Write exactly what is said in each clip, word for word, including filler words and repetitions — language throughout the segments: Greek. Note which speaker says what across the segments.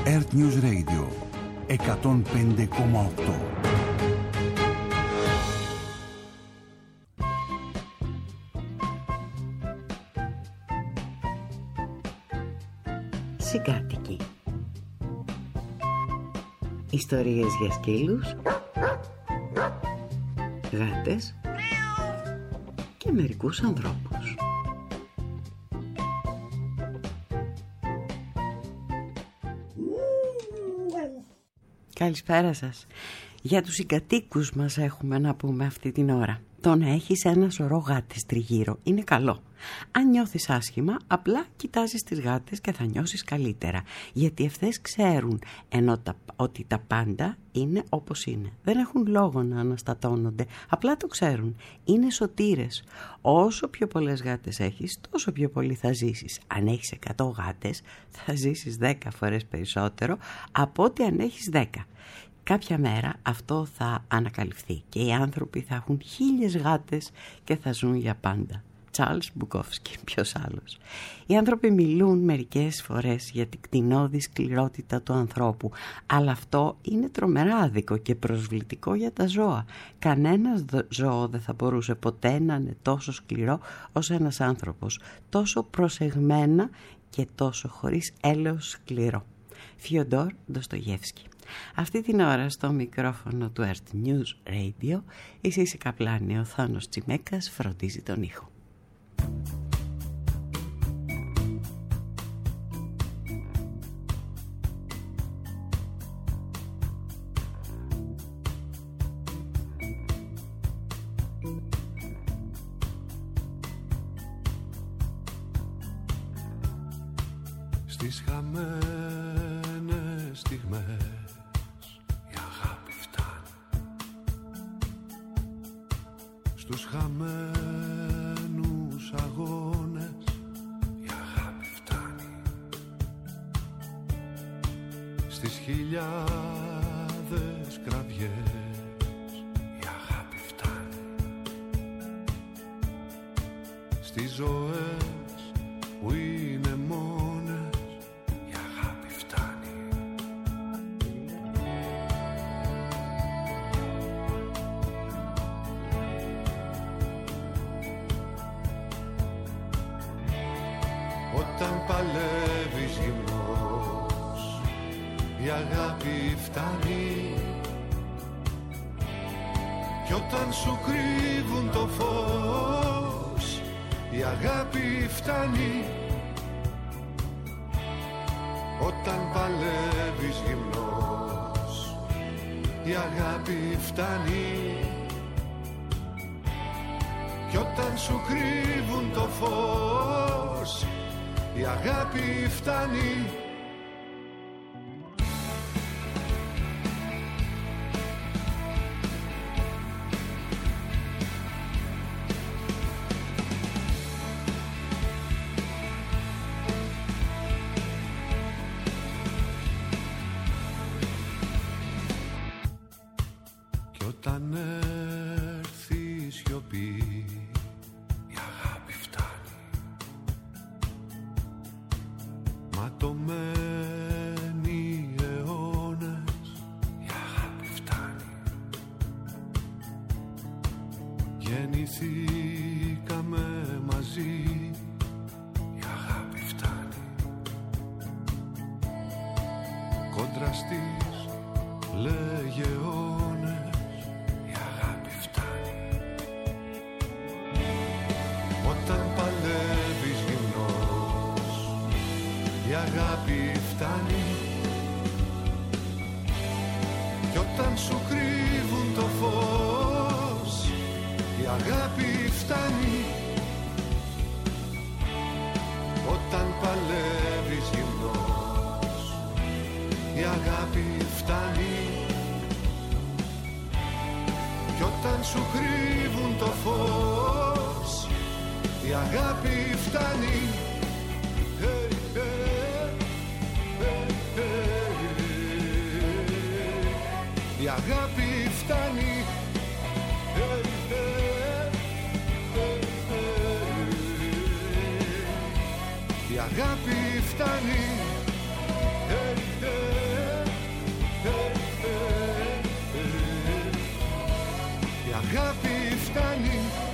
Speaker 1: Earth News Radio εκατόν πέντε κόμμα οκτώ.
Speaker 2: Συγκάτοικοι. Ιστορίες για σκύλους, γάτες και μερικούς ανθρώπους. Καλησπέρα σας. Για τους συγκατοίκους μας έχουμε να πούμε αυτή την ώρα. Το να έχεις ένα σωρό γάτες τριγύρω είναι καλό. Αν νιώθεις άσχημα, απλά κοιτάζεις τις γάτες και θα νιώσεις καλύτερα. Γιατί αυτές ξέρουν ενώ τα, ότι τα πάντα είναι όπως είναι. Δεν έχουν λόγο να αναστατώνονται. Απλά το ξέρουν. Είναι σωτήρες. Όσο πιο πολλές γάτες έχεις, τόσο πιο πολύ θα ζήσεις. Αν έχεις εκατό γάτες, θα ζήσεις δέκα φορές περισσότερο από ότι αν έχεις δέκα. Κάποια μέρα αυτό θα ανακαλυφθεί και οι άνθρωποι θα έχουν χίλιες γάτες και θα ζουν για πάντα. Τσάρλς Μπουκόφσκι, ποιος άλλος. Οι άνθρωποι μιλούν μερικές φορές για την κτηνώδη σκληρότητα του ανθρώπου, αλλά αυτό είναι τρομερά άδικο και προσβλητικό για τα ζώα. Κανένας ζώο δεν θα μπορούσε ποτέ να είναι τόσο σκληρό ως ένας άνθρωπος, τόσο προσεγμένα και τόσο χωρίς έλεος σκληρό. Φιοντόρ Ντοστογεύσκι. Αυτή την ώρα στο μικρόφωνο του Earth News Radio η Σύση Καπλάνη, ο Θάνος Τσιμέκας φροντίζει τον ήχο.
Speaker 3: Στις χαμένες στιγμές στους χαμένους αγώνες η αγάπη φτάνει. Στις χιλιάδες κραυγές η αγάπη φτάνει. Στις ζωές που είναι μόνες η αγάπη φτάνει. Όταν παλεύεις γυμνός η αγάπη φτάνει. Κι όταν σου κρύβουν το φως η αγάπη φτάνει. Όταν παλεύεις γυμνός η αγάπη φτάνει. Κι όταν σου κρύβουν το φως η αγάπη φτάνει. Κι όταν έρθει η σιωπή η αγάπη φτάνει. Ματωμένοι αιώνες η αγάπη φτάνει. Γεννηθήκαμε μαζί η αγάπη φτάνει. Κόντρα στις λεγεώνες η αγάπη φτάνει. Όταν παλεύεις γυμνός η αγάπη φτάνει. Κι όταν σου κρύβουν το φως η αγάπη φτάνει. Όταν παλεύεις γυμνός η αγάπη φτάνει. Κι όταν σου κρύβουν το φως η αγάπη φτάνει. Hey, hey, hey, hey. Η αγάπη φτάνει. Hey, hey, hey, hey. Η αγάπη φτάνει. Hey, hey. αγάπη φτάνει.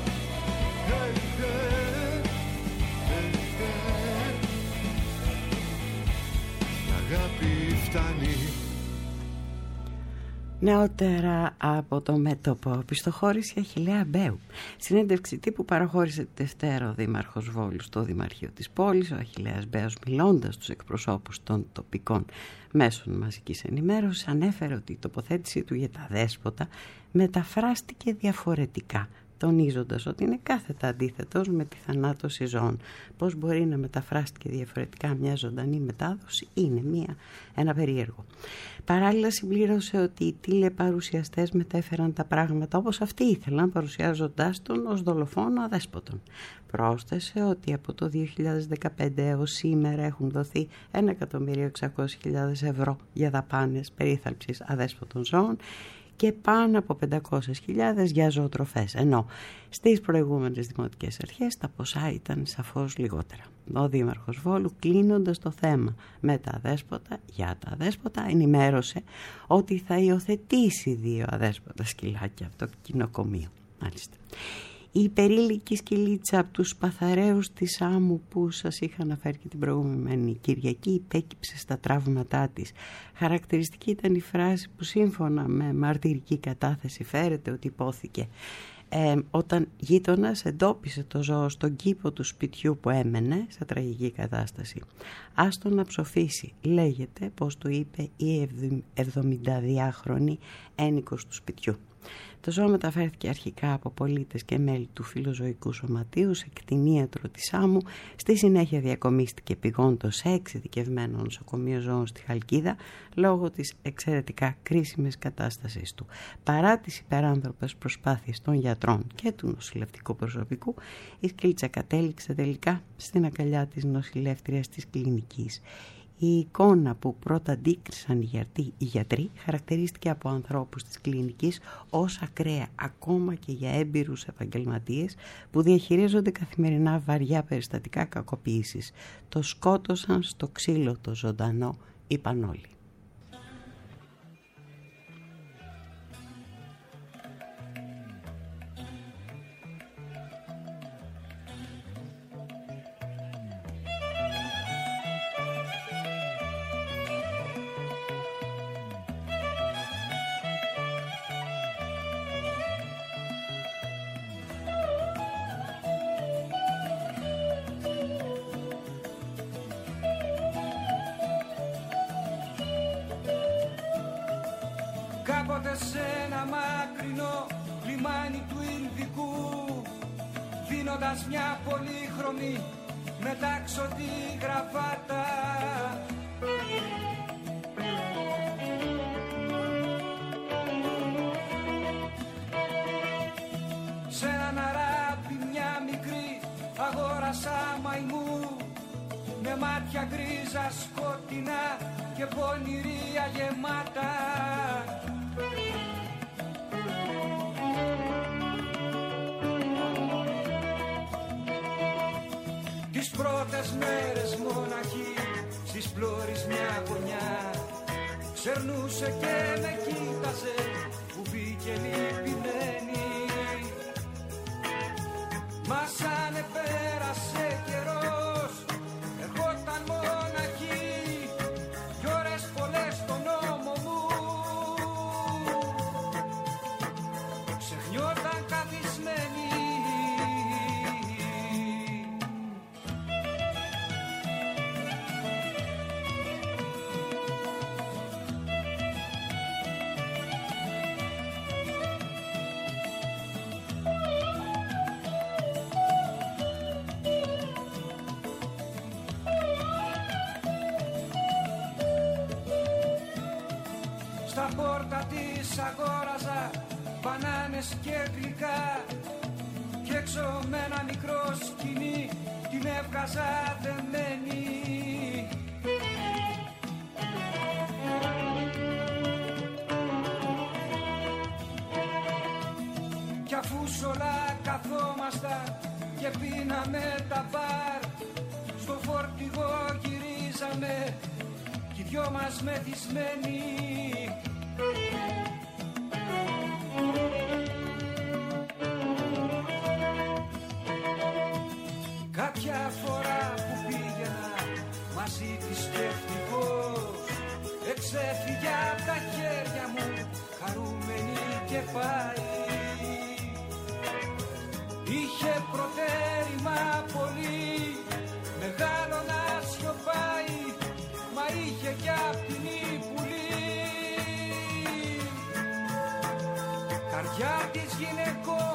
Speaker 3: Η αγάπη φτάνει.
Speaker 2: Νεότερα από το μέτωπο πιστοχώρησε η Αχιλλέα Μπέου. Συνέντευξη τύπου παραχώρησε τη Δευτέρα ο Δήμαρχος Βόλου στο Δημαρχείο της πόλης. Ο Αχιλλέας Μπέος, μιλώντας στους εκπροσώπους των τοπικών μέσων μαζικής ενημέρωσης, ανέφερε ότι η τοποθέτησή του για τα δέσποτα μεταφράστηκε διαφορετικά, τονίζοντας ότι είναι κάθετα αντίθετος με τη θανάτωση ζώων. Πώς μπορεί να μεταφράστηκε διαφορετικά μια ζωντανή μετάδοση, είναι μια, ένα περίεργο. Παράλληλα συμπλήρωσε ότι οι τηλεπαρουσιαστές μετέφεραν τα πράγματα όπως αυτοί ήθελαν, παρουσιάζοντάς τον ως δολοφόνο αδέσποτον. Πρόσθεσε ότι από το δύο χιλιάδες δεκαπέντε έως σήμερα έχουν δοθεί ένα εκατομμύριο εξακόσιες χιλιάδες ευρώ για δαπάνες περίθαλψης αδέσποτων ζώων και πάνω από πεντακόσιες χιλιάδες για ζωοτροφές, ενώ στις προηγούμενες δημοτικές αρχές τα ποσά ήταν σαφώς λιγότερα. Ο Δήμαρχος Βόλου, κλείνοντας το θέμα με τα αδέσποτα, για τα αδέσποτα, ενημέρωσε ότι θα υιοθετήσει δύο αδέσποτα σκυλάκια από το κοινοκομείο. Μάλιστα. Η υπερήλικη σκυλίτσα από τους Παθαραίους της Άμμου που σας είχα αναφέρει και την προηγούμενη Κυριακή υπέκυψε στα τραύματά της. Χαρακτηριστική ήταν η φράση που σύμφωνα με μαρτυρική κατάθεση φέρεται ότι υπόθηκε ε, όταν γείτονας εντόπισε το ζώο στον κήπο του σπιτιού που έμενε σε τραγική κατάσταση. «Άστο να ψοφήσει», λέγεται πως το είπε η εβδομηνταδυάχρονη ένοικος του σπιτιού. Το ζώο μεταφέρθηκε αρχικά από πολίτες και μέλη του Φιλοζωικού Σωματείου σε κτηνίατρο της Άμμου. Στη συνέχεια διακομίστηκε πηγόντως σε εξειδικευμένο νοσοκομείο ζώων στη Χαλκίδα λόγω της εξαιρετικά κρίσιμης κατάστασης του. Παρά τις υπεράνθρωπες προσπάθειες των γιατρών και του νοσηλευτικού προσωπικού, η σκυλίτσα κατέληξε τελικά στην αγκαλιά της νοσηλεύτριας της κλινικής. Η εικόνα που πρώτα αντίκρισαν οι γιατροί χαρακτηρίστηκε από ανθρώπους της κλινικής ως ακραία, ακόμα και για έμπειρους επαγγελματίες που διαχειρίζονται καθημερινά βαριά περιστατικά κακοποίησης. Το σκότωσαν στο ξύλο το ζωντανό, είπαν όλοι.
Speaker 4: Κάποτε σε ένα μακρινό λιμάνι του Ινδικού, δίνοντας μια πολύχρωμη μετάξωτη γραβάτα, σε έναν αράπη μια μικρή αγόρασα μαϊμού με μάτια γκρίζα σκοτεινά και πονηρία γεμάτα. Τις πρώτες μέρες μοναχή στις πλώρης μια γωνιά ξερνούσε και με κοίταζε που μπήκε λυπημένη. Μα σαν πέρασε καιρός ερχόταν μοναχή κι ώρες πολλές στον νόμο μου ξεχνιόταν καθισμένη. Στα πόρτα της αγόραζα μπανάνες και γλυκά κι έξω με ένα μικρό σκοινί την έβγαζα δεμένη. Κι αφού σ' όλα καθόμασταν και πίναμε τα μπαρ, στο φορτηγό γυρίζαμε κι οι δυο μας μεθυσμένοι. μαζί της και ευτυχώς εξέφυγε απ' τα χέρια μου, χαρούμενη και πάει. Είχε προτέρημα πολύ μεγάλο να σιωπάει, μα είχε κι απ' την πουλή καρδιά της γυναικός.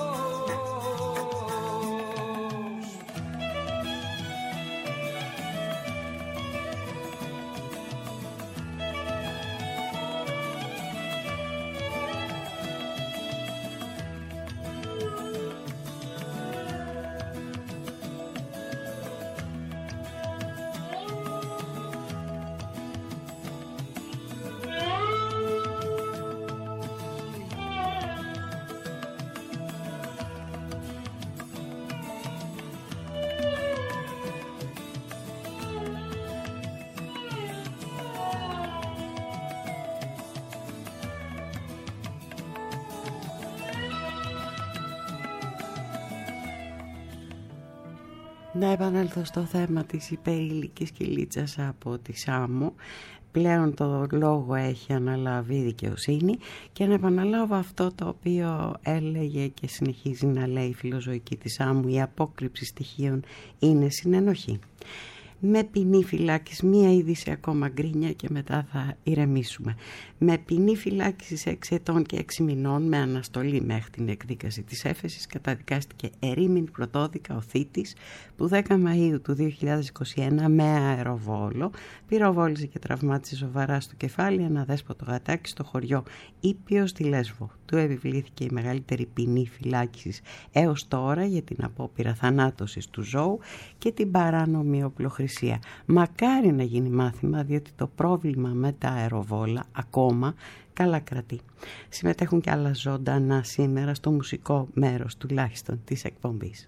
Speaker 2: Να επανέλθω στο θέμα της υπερήλικης κυλίτσας από τη Σάμο. Πλέον το λόγο έχει αναλάβει η δικαιοσύνη και να επαναλάβω αυτό το οποίο έλεγε και συνεχίζει να λέει η φιλοζωική της Σάμου: η απόκρυψη στοιχείων είναι συνενοχή. Με ποινή φυλάκιση, μία είδηση ακόμα γκρίνια και μετά θα ηρεμήσουμε. Με ποινή φυλάκιση έξι ετών και έξι μηνών με αναστολή μέχρι την εκδίκαση της έφεσης καταδικάστηκε ερήμην πρωτόδικα ο θήτης που δέκα Μαΐου του δύο χιλιάδες είκοσι ένα με αεροβόλο πυροβόλησε και τραυμάτισε σοβαρά στο κεφάλι ένα δέσποτο γατάκι στο χωριό Ήπειο στη Λέσβο. Του επιβλήθηκε η μεγαλύτερη ποινή φυλάκισης έως τώρα για την απόπειρα θανάτωσης του ζώου και την παράνομη οπλοχρησία. Μακάρι να γίνει μάθημα, διότι το πρόβλημα με τα αεροβόλα ακόμα καλά κρατεί. Συμμετέχουν και άλλα ζωντανά σήμερα στο μουσικό μέρος τουλάχιστον της εκπομπής.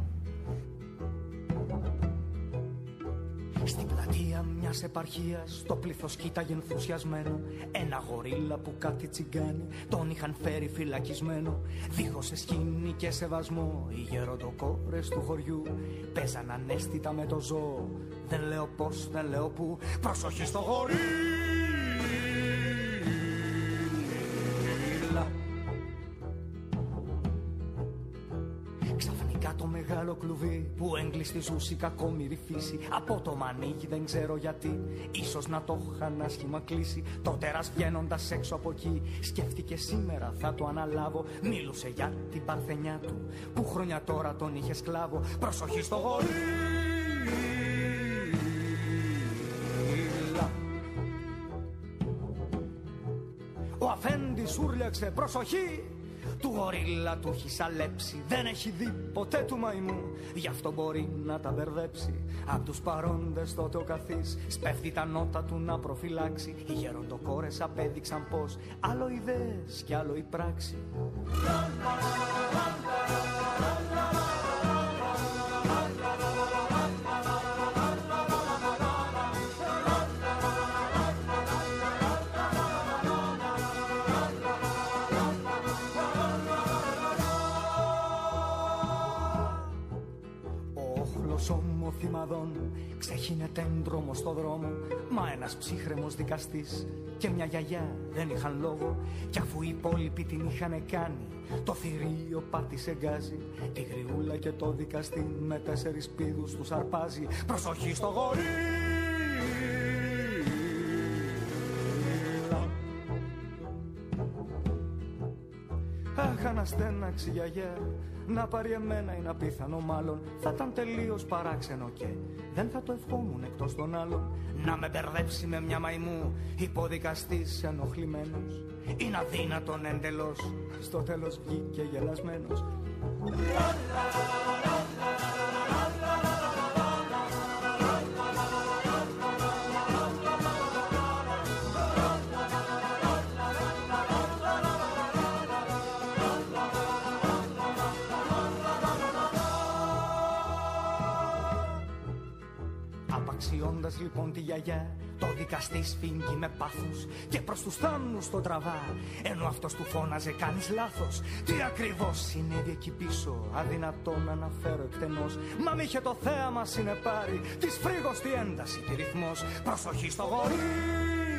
Speaker 5: Στην πλατεία μιας επαρχίας το πλήθος κοίταγε ενθουσιασμένο ένα γορίλα που κάτι τσιγκάνι τον είχαν φέρει φυλακισμένο. Δίχως εσκήνη και σεβασμό οι γεροντοκόρες του χωριού παίζαν ανέστητα με το ζώο. Δεν λέω πως, δεν λέω που, προσοχή στο γορίλα. Ξαφνικά το μεγάλο κλουβί που έγκλειστη ζούσε η κακόμοιρη φύση από το μανίκι δεν ξέρω γιατί, ίσως να το είχαν άσχημα κλείσει. Το τέρας βγαίνοντας έξω από εκεί σκέφτηκε σήμερα θα το αναλάβω. Μίλουσε για την παρθενιά του που χρόνια τώρα τον είχε σκλάβο. Προσοχή στο γορίλα. Ο αφέντης ούρλιαξε προσοχή. Του γορίλα του έχει σαλέψει, δεν έχει δει ποτέ του μαϊμού, γι' αυτό μπορεί να τα μπερδέψει. Απ' τους παρόντες τότε ο καθής σπέφτει τα νότα του να προφυλάξει. Οι γεροντοκόρες απέδειξαν πως άλλο ιδέες κι άλλο η πράξη. Θυμαδών ξεχύνεται έντρομο στο δρόμο, μα ένας ψύχρεμος δικαστής και μια γιαγιά δεν είχαν λόγο. Κι αφού οι υπόλοιποι την είχαν κάνει, το θηρίο πάτησε γκάζι. Τη γριούλα και το δικαστή με τέσσερις πήδους τους αρπάζει. Προσοχή στο γορίλα. Αχ, αναστέναξη γιαγιά, να πάρει εμένα είναι απίθανο μάλλον. Θα ήταν τελείως παράξενο και δεν θα το ευχόμουν εκτός των άλλων. Να με μπερδέψει με μια μαϊμού υποδικαστής ενοχλημένος. Είναι αδύνατον εντελώς, στο τέλος βγήκε γελασμένος. βλέποντας λοιπόν τη γιαγιά, το δικαστή σφίγγει με πάθος και προς τους θάμνους τον τραβά. Ενώ αυτός του φώναζε κάνεις λάθος, τι ακριβώς συνέβη εκεί πίσω, αδυνατό να αναφέρω εκτενώς. Μα μ' είχε το θέαμα συνεπάρει, της φρίγος τη ένταση, τη ρυθμός. Προσοχή στο γορίλα.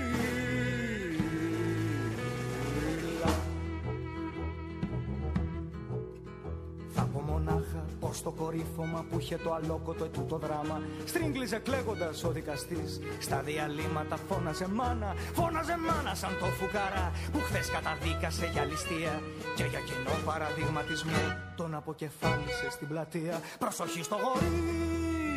Speaker 5: Θα πω μονάχα πως το κορύφωμα που είχε το αλόκοτο ετούτο δράμα στρίγγλιζε κλαίγοντας ο δικαστής. Στα διαλύματα φώναζε μάνα, φώναζε μάνα σαν το φουκαρά που χθες καταδίκασε για ληστεία και για κοινό παραδειγματισμό τον αποκεφάλισε στην πλατεία. Προσοχή στο γορίλα.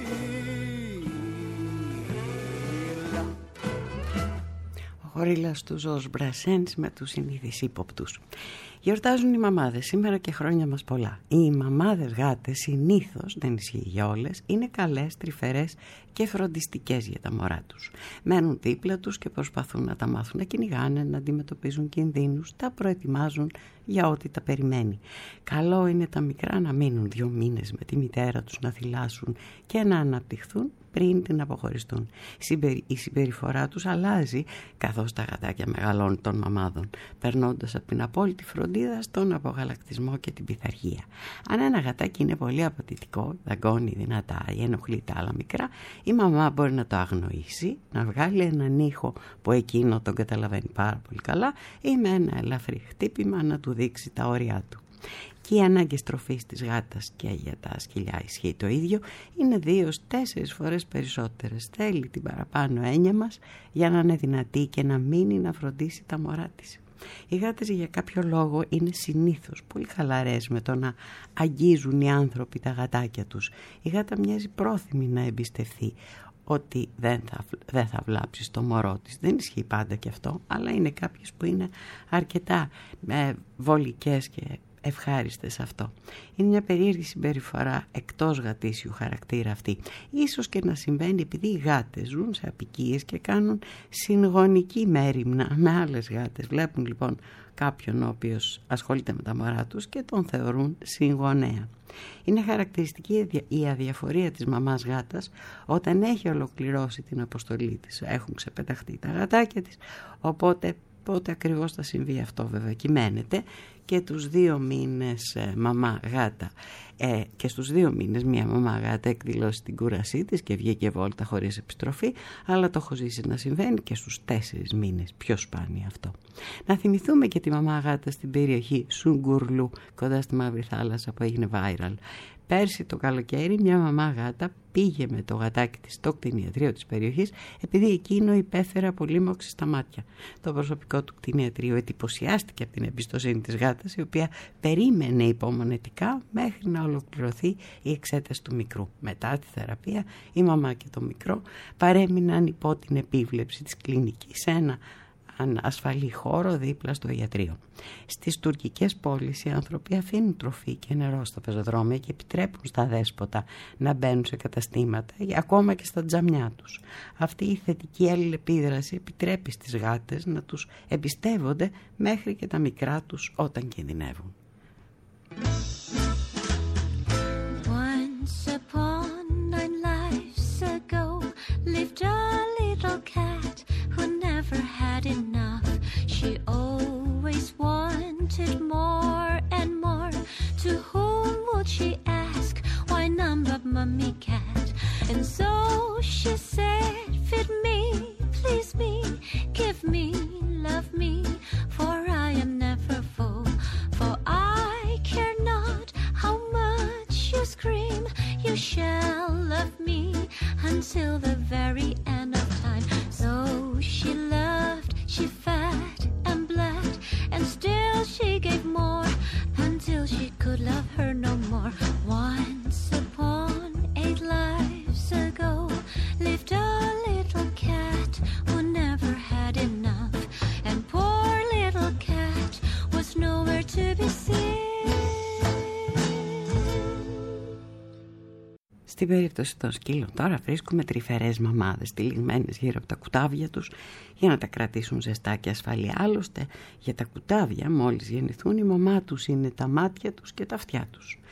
Speaker 2: Ο γορίλας του Ζορζ Μπρασένς με τους συνήθεις ύποπτους. Γιορτάζουν οι μαμάδες σήμερα και χρόνια μας πολλά. Οι μαμάδες γάτες συνήθως, δεν ισχύει για όλες, είναι καλές, τρυφερές και φροντιστικές για τα μωρά τους. Μένουν δίπλα τους και προσπαθούν να τα μάθουν να κυνηγάνε, να αντιμετωπίζουν κινδύνους, τα προετοιμάζουν για ό,τι τα περιμένει. Καλό είναι τα μικρά να μείνουν δύο μήνες με τη μητέρα τους να θυλάσουν και να αναπτυχθούν πριν την αποχωριστούν. Η συμπεριφορά τους αλλάζει καθώς τα γατάκια μεγαλώνουν των μαμάδων, περνώντας από την απόλυτη φροντίδα στον απογαλακτισμό και την πειθαρχία. Αν ένα γατάκι είναι πολύ απαιτητικό, δαγκώνει δυνατά ή ενοχλεί τα άλλα μικρά, η μαμά μπορεί να το αγνοήσει, να βγάλει έναν ήχο που εκείνο τον καταλαβαίνει πάρα πολύ καλά ή με ένα ελαφρύ χτύπημα να του δείξει τα όρια του. Και οι ανάγκες τροφής της γάτας και για τα σκυλιά ισχύει το ίδιο, είναι δύο τέσσερις φορές περισσότερες. Θέλει την παραπάνω έννοια μας για να είναι δυνατή και να μείνει να φροντίσει τα μωρά της. Οι γάτες για κάποιο λόγο είναι συνήθως πολύ χαλαρές με το να αγγίζουν οι άνθρωποι τα γατάκια τους. Η γάτα μοιάζει πρόθυμη να εμπιστευθεί ότι δεν θα, δεν θα βλάψει στο μωρό της. Δεν ισχύει πάντα και αυτό, αλλά είναι κάποιες που είναι αρκετά ε, βολικές και ευχάριστες αυτό. Είναι μια περίεργη συμπεριφορά εκτός γατήσιου χαρακτήρα αυτή. Ίσως και να συμβαίνει επειδή οι γάτες ζουν σε αποικίες και κάνουν συγγονική μέριμνα με άλλες γάτες. Βλέπουν λοιπόν κάποιον ο οποίος ασχολείται με τα μωρά τους και τον θεωρούν συγγονέα. Είναι χαρακτηριστική η αδιαφορία της μαμάς γάτας όταν έχει ολοκληρώσει την αποστολή της. Έχουν ξεπεταχτεί τα γατάκια της, οπότε πότε ακριβώς θα συμβεί αυτό βέβαια κυμαίνεται και τους δύο μήνες ε, μαμά γάτα ε, και στους δύο μήνες μια μαμά γάτα εκδηλώσει την κούρασή της και βγήκε βόλτα χωρίς επιστροφή, αλλά το έχω ζήσει να συμβαίνει και στους τέσσερις μήνες, πιο σπάνια αυτό. Να θυμηθούμε και τη μαμά γάτα στην περιοχή Σουγκουρλού κοντά στη Μαύρη Θάλασσα που έγινε viral. Πέρσι το καλοκαίρι μια μαμά γάτα πήγε με το γατάκι της στο κτηνιατρίο της περιοχής επειδή εκείνο υπέφερε από λίμωξη στα μάτια. Το προσωπικό του κτηνιατρίου εντυπωσιάστηκε από την εμπιστοσύνη της γάτας, η οποία περίμενε υπομονετικά μέχρι να ολοκληρωθεί η εξέταση του μικρού. Μετά τη θεραπεία η μαμά και το μικρό παρέμειναν υπό την επίβλεψη της κλινικής σε ένα ασφαλή χώρο δίπλα στο ιατρείο. Στις τουρκικές πόλεις οι άνθρωποι αφήνουν τροφή και νερό στα πεζοδρόμια και επιτρέπουν στα δέσποτα να μπαίνουν σε καταστήματα ή ακόμα και στα τζαμιά τους. Αυτή η θετική αλληλεπίδραση επιτρέπει στις γάτες να τους εμπιστεύονται μέχρι και τα μικρά τους όταν κινδυνεύουν.
Speaker 6: Once upon nine lives ago lived a little cat who never had enough. She always wanted more and more. To whom would she ask? Why none but Mummy Cat? And so she said, feed me, please me, give me, love me, for I am never full. For I care not how much you scream, you shall love me until the very end of time. So she loved, she fed and bled, and still she gave more until she could love her no more. Once upon eight lives ago lived a little cat who never had enough, and poor little cat was nowhere to be seen.
Speaker 2: Στην περίπτωση των σκύλων τώρα βρίσκουμε τρυφερές μαμάδες τυλιγμένες γύρω από τα κουτάβια τους για να τα κρατήσουν ζεστά και ασφαλή. Άλλωστε για τα κουτάβια μόλις γεννηθούν η μαμά τους είναι τα μάτια τους και τα αυτιά τους.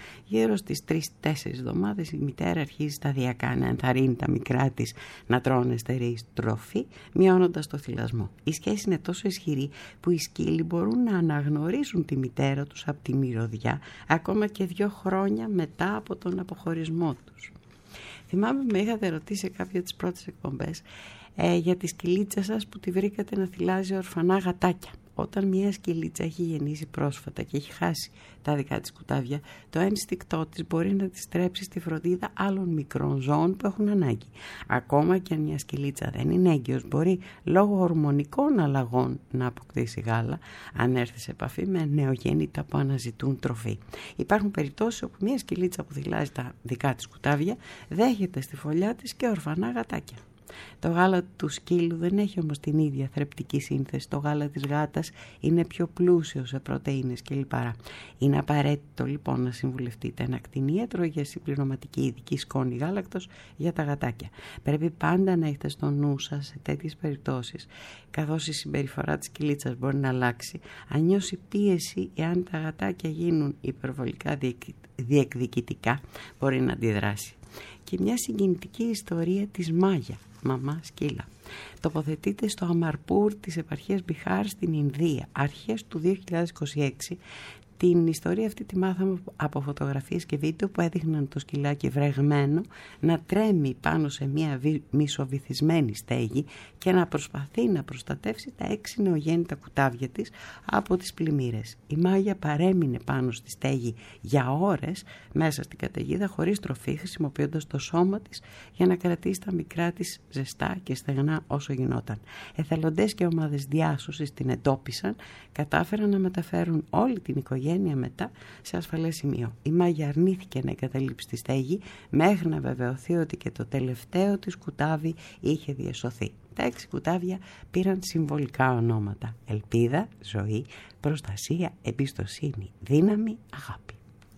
Speaker 2: Γύρω στις τρεις τέσσερις εβδομάδες η μητέρα αρχίζει σταδιακά να ενθαρρύνει τα μικρά της να τρώνε στερεή τροφή, μειώνοντας το θυλασμό. Η σχέση είναι τόσο ισχυρή που οι σκύλοι μπορούν να αναγνωρίσουν τη μητέρα τους από τη μυρωδιά ακόμα και δύο χρόνια μετά από τον αποχωρισμό τους. Θυμάμαι με είχατε ρωτήσει σε κάποια τις πρώτες εκπομπές ε, για τη σκυλίτσα σας που τη βρήκατε να θυλάζει ορφανά γατάκια. Όταν μια σκυλίτσα έχει γεννήσει πρόσφατα και έχει χάσει τα δικά της κουτάβια, το ένστικτό της μπορεί να τη στρέψει στη φροντίδα άλλων μικρών ζώων που έχουν ανάγκη. Ακόμα και αν μια σκυλίτσα δεν είναι έγκυος, μπορεί λόγω ορμονικών αλλαγών να αποκτήσει γάλα, αν έρθει σε επαφή με νεογέννητα που αναζητούν τροφή. Υπάρχουν περιπτώσεις όπου μια σκυλίτσα που θυλάζει τα δικά της κουτάβια δέχεται στη φωλιά της και ορφανά γατάκια. Το γάλα του σκύλου δεν έχει όμως την ίδια θρεπτική σύνθεση. Το γάλα της γάτας είναι πιο πλούσιο σε πρωτεΐνες και λιπαρά. Είναι απαραίτητο λοιπόν να συμβουλευτείτε ένα κτηνίατρο για συμπληρωματική ειδική σκόνη γάλακτος για τα γατάκια. Πρέπει πάντα να έχετε στο νου σας σε τέτοιες περιπτώσεις, καθώς η συμπεριφορά της σκυλίτσας μπορεί να αλλάξει, αν νιώσει πίεση εάν τα γατάκια γίνουν υπερβολικά διεκδικητικά, μπορεί να αντιδράσει. Και μια συγκινητική ιστορία της Μάγια, μαμά σκύλα. Τοποθετείται στο Αμαρπούρ της επαρχίας Μπιχάρ στην Ινδία, αρχές του δύο χιλιάδες είκοσι έξι. Την ιστορία αυτή τη μάθαμε από φωτογραφίες και βίντεο που έδειχναν το σκυλάκι βρεγμένο να τρέμει πάνω σε μια μισοβυθισμένη στέγη και να προσπαθεί να προστατεύσει τα έξι νεογέννητα κουτάβια της από τις πλημμύρες. Η Μάγια παρέμεινε πάνω στη στέγη για ώρες μέσα στην καταιγίδα χωρίς τροφή, χρησιμοποιώντας το σώμα της για να κρατήσει τα μικρά της ζεστά και στεγνά όσο γινόταν. Εθελοντές και ομάδες διάσωσης την εντόπισαν, κατάφεραν να μεταφέρουν όλη την οικογένεια μετά σε ασφαλές σημείο. Η Μάγια αρνήθηκε να εγκαταλείψει τη στέγη μέχρι να βεβαιωθεί ότι και το τελευταίο της κουτάβι είχε διασωθεί. Τα έξι κουτάβια πήραν συμβολικά ονόματα: ελπίδα, ζωή, προστασία, εμπιστοσύνη, δύναμη, αγάπη.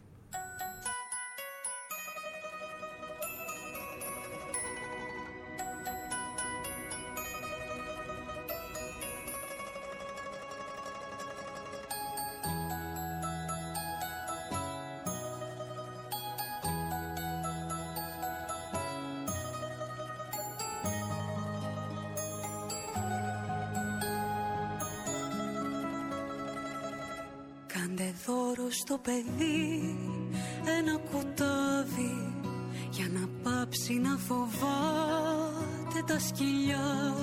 Speaker 7: Κάντε δώρο στο παιδί ένα κουτάβι για να πάψει να φοβάται τα σκυλιά,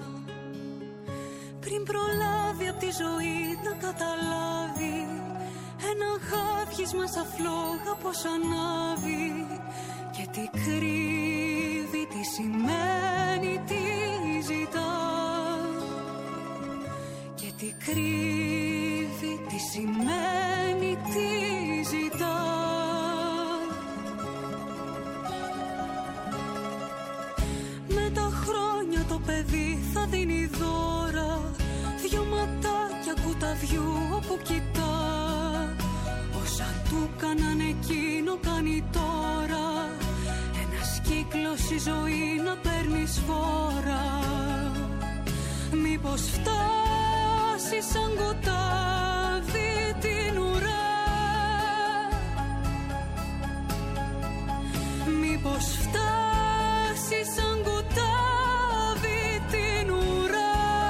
Speaker 7: πριν προλάβει απ' τη ζωή να καταλάβει ένα χάφισμα σαν φλόγα πως ανάβει και τι κρύβει, τι σημαίνει, τι ζητά και τι κρύβει, τι σημαίνει, τι ζητά. Με τα χρόνια το παιδί θα δίνει δώρα, δυο ματάκια κουταβιού όπου κοιτά. Όσα του κάναν εκείνο κάνει τώρα, ένας κύκλος η ζωή να παίρνει σφόρα. Μήπως φτάσει σαν κουτάβι την ουρά, μήπως φτάσει σαν κουτάβι την ουρά.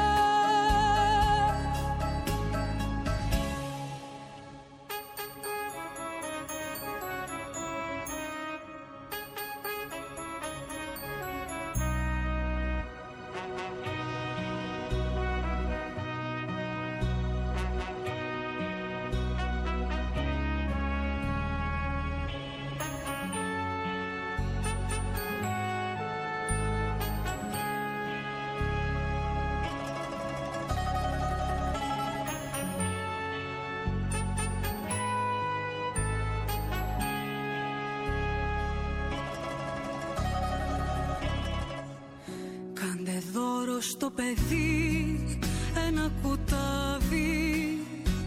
Speaker 7: Δώρο στο παιδί ένα κουτάβι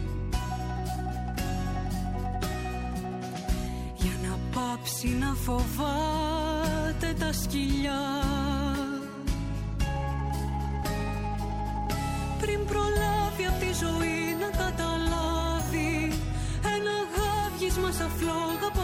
Speaker 7: για να πάψει να φοβάται τα σκυλιά, πριν προλάβει απ' τη ζωή να καταλάβει ένα γάβγισμα σαν φλόγα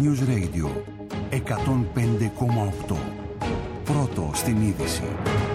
Speaker 1: News Radio εκατόν πέντε κόμμα οκτώ. Πρώτο στην είδηση.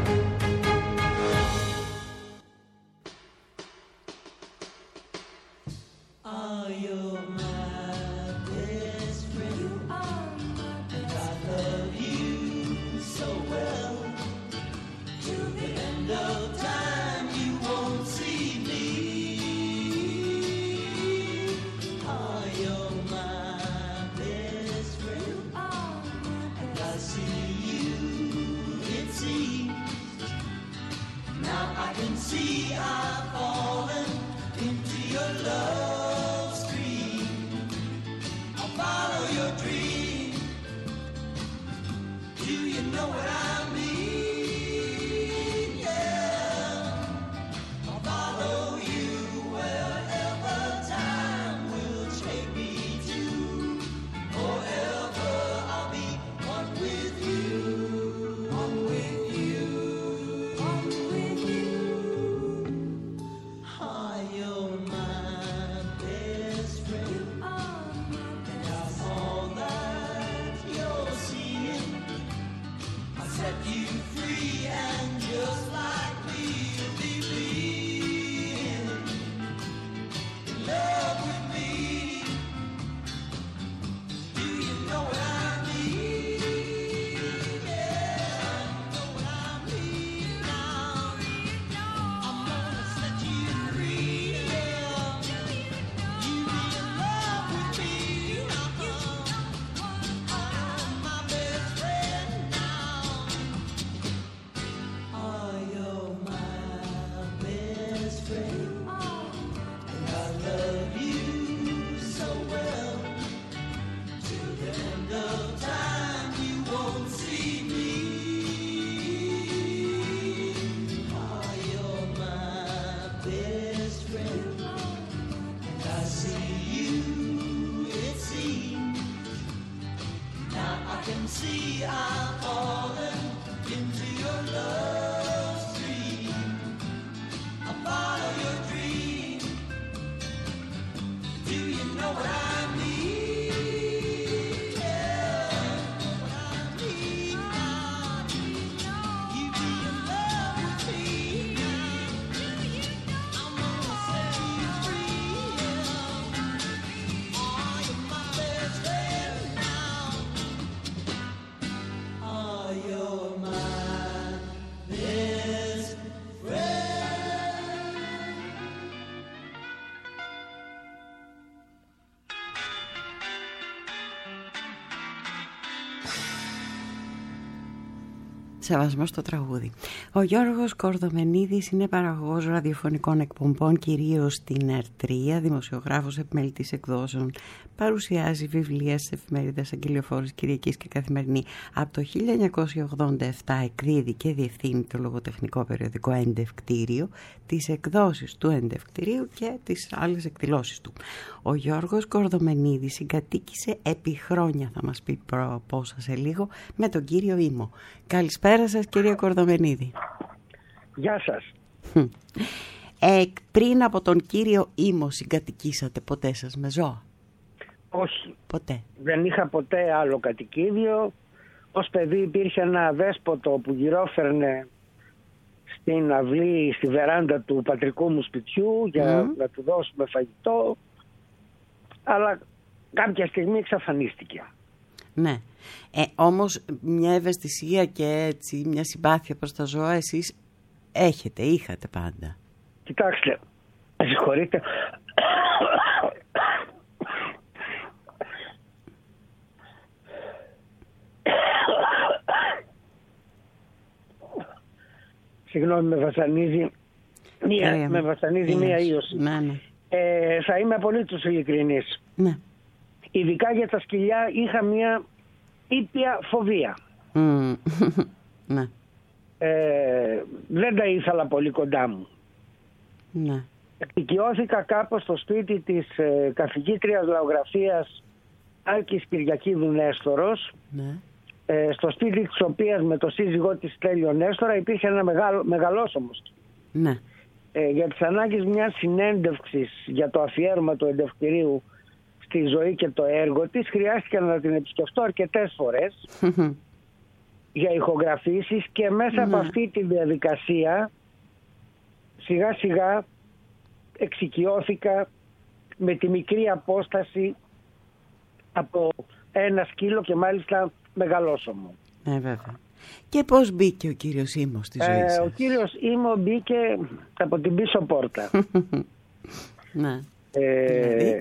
Speaker 2: Σεβασμό στο τραγούδι. Ο Γιώργος Κορδομενίδης είναι παραγωγός ραδιοφωνικών εκπομπών, κυρίως στην ΕΡ τρία, δημοσιογράφος, επιμελητής εκδόσεων, παρουσιάζει βιβλία στις εφημερίδες Αγγελιοφόρης, Κυριακής και Καθημερινή. Από το χίλια εννιακόσια ογδόντα επτά εκδίδει και διευθύνει το λογοτεχνικό περιοδικό Εντευκτήριο, τις εκδόσεις του Εντευκτηρίου και τις άλλες εκδηλώσεις του. Ο Γιώργος Κορδομενίδης συγκατοίκησε επί χρόνια, θα μας πει πόσα σε λίγο, με τον κύριο Ήμο. Καλησπέρα σας, κύριε Κορδομενίδη.
Speaker 8: Γεια σας.
Speaker 2: Ε, πριν από τον κύριο Ήμο συγκατοικήσατε ποτέ σας με ζώα?
Speaker 8: Όχι.
Speaker 2: Ποτέ.
Speaker 8: Δεν είχα ποτέ άλλο κατοικίδιο. Ως παιδί υπήρχε ένα δέσποτο που γυρόφερνε στην αυλή, στη βεράντα του πατρικού μου σπιτιού για mm. να του δώσουμε φαγητό. Αλλά κάποια στιγμή εξαφανίστηκε.
Speaker 2: Ναι. Ε, όμως μια ευαισθησία και έτσι μια συμπάθεια προς τα ζώα εσείς έχετε, είχατε πάντα.
Speaker 8: Κοιτάξτε, συγχωρείτε. Συγγνώμη, με βασανίζει μία, με βασανίζει μία ίωση.
Speaker 2: Ναι, ναι.
Speaker 8: Ε, θα είμαι απολύτως ειλικρινής.
Speaker 2: Ναι.
Speaker 8: Ειδικά για τα σκυλιά είχα μία ήπια φοβία.
Speaker 2: Mm. Ναι.
Speaker 8: Ε, δεν τα ήθελα πολύ κοντά μου.
Speaker 2: Ναι.
Speaker 8: Οικειώθηκα κάπως στο σπίτι της ε, καθηγήτριας λαογραφίας Άλκης Κυριακίδου Νέστορος,
Speaker 2: ναι.
Speaker 8: ε, στο σπίτι της οποίας με το σύζυγό της Στέλιο Νέστορα υπήρχε ένα μεγάλο, μεγαλόσωμος.
Speaker 2: Ναι.
Speaker 8: Ε, για τις ανάγκες μιας συνέντευξης για το αφιέρωμα του Εντευκτηρίου στη ζωή και το έργο της, χρειάστηκε να την επισκεφτώ αρκετές φορές για ηχογραφήσεις και μέσα από αυτή τη διαδικασία σιγά σιγά εξοικειώθηκα με τη μικρή απόσταση από ένα σκύλο και μάλιστα μεγαλόσωμο.
Speaker 2: Ε, βέβαια. Και πώς μπήκε ο κύριος Ήμος στη ζωή
Speaker 8: ε,
Speaker 2: σας?
Speaker 8: Ο κύριος Ήμο μπήκε από την πίσω πόρτα.
Speaker 2: Ναι.
Speaker 8: Ε,
Speaker 2: δηλαδή.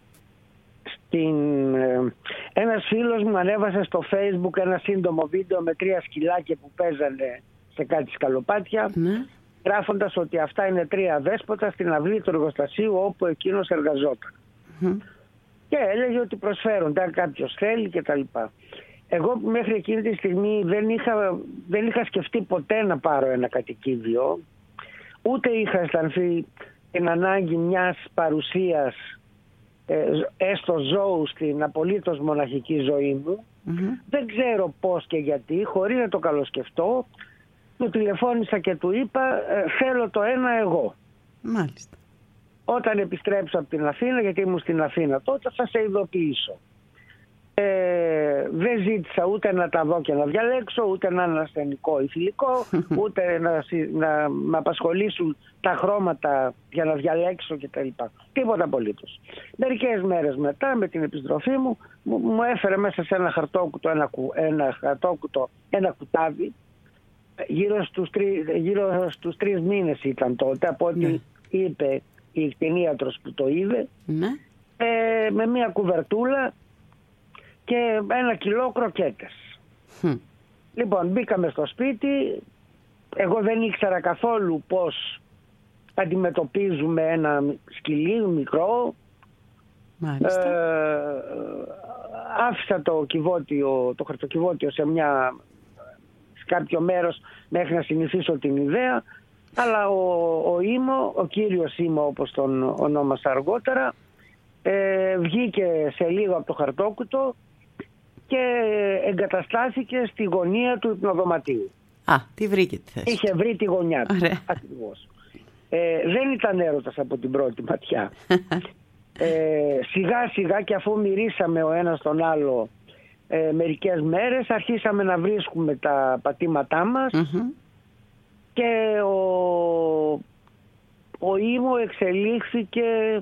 Speaker 8: Στην, ε, ένας φίλος μου ανέβασε στο Facebook ένα σύντομο βίντεο με τρία σκυλάκια που παίζανε σε κάτι σκαλοπάτια,
Speaker 2: Ναι.
Speaker 8: γράφοντας ότι αυτά είναι τρία δέσποτα στην αυλή του εργοστασίου όπου εκείνος εργαζόταν.
Speaker 2: Mm.
Speaker 8: Και έλεγε ότι προσφέρονται αν κάποιος θέλει και τα λοιπά. Εγώ μέχρι εκείνη τη στιγμή δεν είχα, δεν είχα σκεφτεί ποτέ να πάρω ένα κατοικίδιο, ούτε είχα αισθανθεί την ανάγκη μιας παρουσίας ε, έστω ζώου στην απολύτως μοναχική ζωή μου.
Speaker 2: Mm-hmm.
Speaker 8: Δεν ξέρω πώς και γιατί, χωρίς να το καλοσκεφτώ, του τηλεφώνησα και του είπα ε, θέλω το ένα εγώ.
Speaker 2: Μάλιστα.
Speaker 8: Όταν επιστρέψω από την Αθήνα, γιατί ήμουν στην Αθήνα τότε, θα σε ειδοποιήσω. Ε, δεν ζήτησα ούτε να τα δω και να διαλέξω, ούτε να είναι ασθενικό ή θηλυκό, ούτε να, να με απασχολήσουν τα χρώματα για να διαλέξω κτλ. Τίποτα απολύτως. Μερικές μέρες μετά, με την επιστροφή μου, μου, μου έφερε μέσα σε ένα χαρτόκουτο, ένα, ένα, χαρτόκουτο, ένα κουτάβι. Γύρω στους, τρι, γύρω στους τρεις μήνες ήταν τότε, από ό,τι ναι. είπε η κτηνίατρος που το είδε,
Speaker 2: ναι.
Speaker 8: ε, με μια κουβερτούλα και ένα κιλό κροκέτες.
Speaker 2: Hm.
Speaker 8: Λοιπόν, μπήκαμε στο σπίτι. Εγώ δεν ήξερα καθόλου πώς αντιμετωπίζουμε ένα σκυλί μικρό.
Speaker 2: Μάλιστα.
Speaker 8: Ε, άφησα το κυβότιο, το χαρτοκιβώτιο σε, μια, σε κάποιο μέρος μέχρι να συνηθίσω την ιδέα. Αλλά ο, ο Ήμο, ο κύριος Ήμο όπως τον ονόμασα αργότερα, ε, βγήκε σε λίγο από το χαρτόκουτο και εγκαταστάθηκε στη γωνία του υπνοδωματίου.
Speaker 2: Α, τι βρήκε τη θέση.
Speaker 8: Είχε βρει τη γωνιά του.
Speaker 2: Ωραία.
Speaker 8: Ακριβώς. Ε, δεν ήταν έρωτας από την πρώτη ματιά. ε, σιγά σιγά και αφού μυρίσαμε ο ένας τον άλλο ε, μερικές μέρες, αρχίσαμε να βρίσκουμε τα πατήματά μας.
Speaker 2: Mm-hmm.
Speaker 8: Και ο, ο Ήμο εξελίχθηκε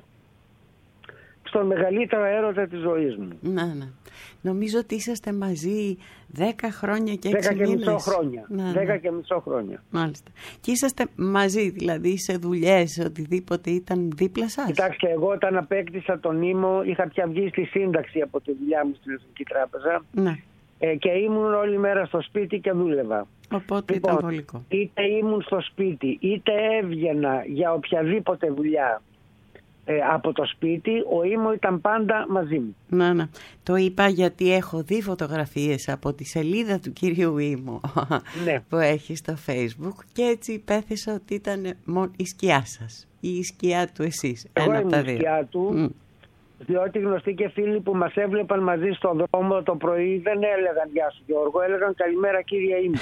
Speaker 8: στον μεγαλύτερο έρωτα της ζωής μου.
Speaker 2: Ναι, ναι. Νομίζω ότι είσαστε μαζί δέκα χρόνια και έξι
Speaker 8: μήνες.
Speaker 2: μήνες.
Speaker 8: Δέκα και μισό χρόνια.
Speaker 2: Ναι, ναι.
Speaker 8: Δέκα και μισό χρόνια.
Speaker 2: Μάλιστα. Και είσαστε μαζί, δηλαδή σε δουλειές, οτιδήποτε ήταν δίπλα σας.
Speaker 8: Κοιτάξτε, εγώ όταν απέκτησα τον Ήμο είχα πια βγει στη σύνταξη από τη δουλειά μου στην Εθνική Τράπεζα. Ναι. Ε, και ήμουν όλη μέρα στο σπίτι και δούλευα.
Speaker 2: Οπότε
Speaker 8: λοιπόν,
Speaker 2: ήταν βολικό.
Speaker 8: Είτε ήμουν στο σπίτι, είτε έβγαινα για οποιαδήποτε δουλειά ε, από το σπίτι, ο Ήμο ήταν πάντα μαζί μου.
Speaker 2: Ναι, ναι. Το είπα γιατί έχω δει φωτογραφίες από τη σελίδα του κυρίου Ήμο, ναι, που έχει στο Facebook, και έτσι υπέθεσα ότι ήταν η σκιά σας ή η σκιά του εσείς.
Speaker 8: Εγώ
Speaker 2: ένα
Speaker 8: ήμουν
Speaker 2: από τα δύο.
Speaker 8: Η σκιά του. Mm. Διότι γνωστοί και φίλοι που μας έβλεπαν μαζί στον δρόμο το πρωί δεν έλεγαν «Γεια σου Γιώργο», έλεγαν «Καλημέρα κύριε Ήμο».